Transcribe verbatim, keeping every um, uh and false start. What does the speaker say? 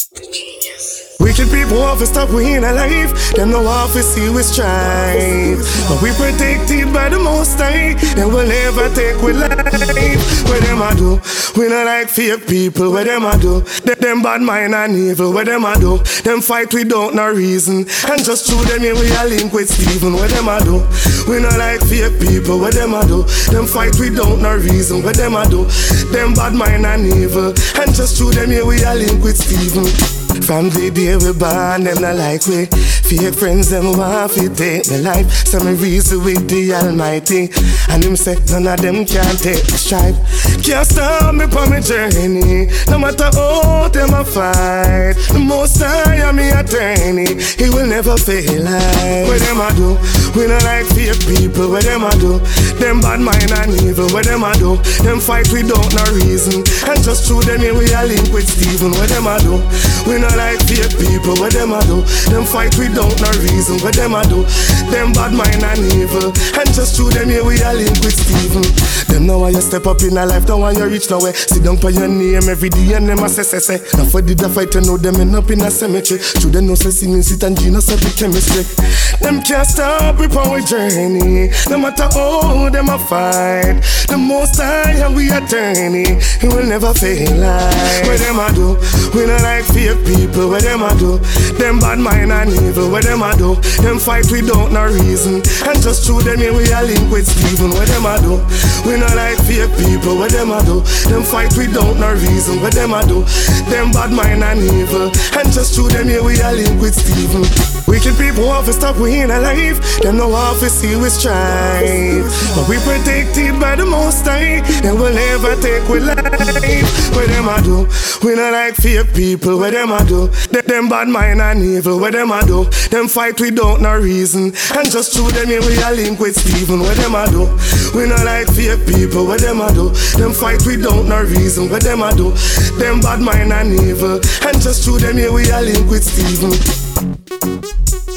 Wicked people want to stop we in a life. Them no want to see we strive. But we protected by the Most High. They will never take we life. What them a do? We not like fake people. What them a do? Them, them bad mind and evil. What them a do? Them fight without no reason. And just through them here we a link with Stephen. What them a do? We not like fake people. What them a do? Them fight without no reason. What them a do? Them bad mind and evil. And just through them here we a link with Stephen. From the day we born, them not like we. Fake friends, them want to take my life. So me reason with the Almighty. And him say, none of them can take the stripe. Can't stop me for my journey. No matter how them a fight. The Most High am me attorney. He will never fail life. What them a do? We not like fake people. What them a do? Them bad mind and evil. What them a do? Them fight without no reason. And just through them here we a link with Stephen. What them a do? We not like fake people, what them a do? Them fight without no reason, what them a do? Them bad mind and evil. And just through them here we a link with Stephen. Them know why you step up in a life, don't want you reach nowhere. Sit down for your name every day and them a say say say. Now for did the fight you know them end up in a cemetery. Through them no say singing sit and Gina set the chemistry. Them can't stop we on we journey. No matter how them a fight. The Most High and we attorney. He will never fail life. What them a do? We not like fake people. What them a do? Them bad mind and evil. What them a do? Them fight without no reason. And just through them here we a link with Stephen. What them a do? We not like fake people. What them a do? Them fight without no reason. What them a do? Them bad mind and evil. And just through them here we a link with Stephen. Wicked people want to stop we in a life. Them no want to see we strive. But we protected by the Most High. They will never take we life. What them a do? We not like fake people. What them a do? Them, them bad mind and evil. What them a do? Them fight without no reason. And just through them here we a link with Stephen. What them a do? We not like fake people. What them a do? Them fight without no reason. What them a do? Them bad mind and evil. And just through them here we a link with Stephen.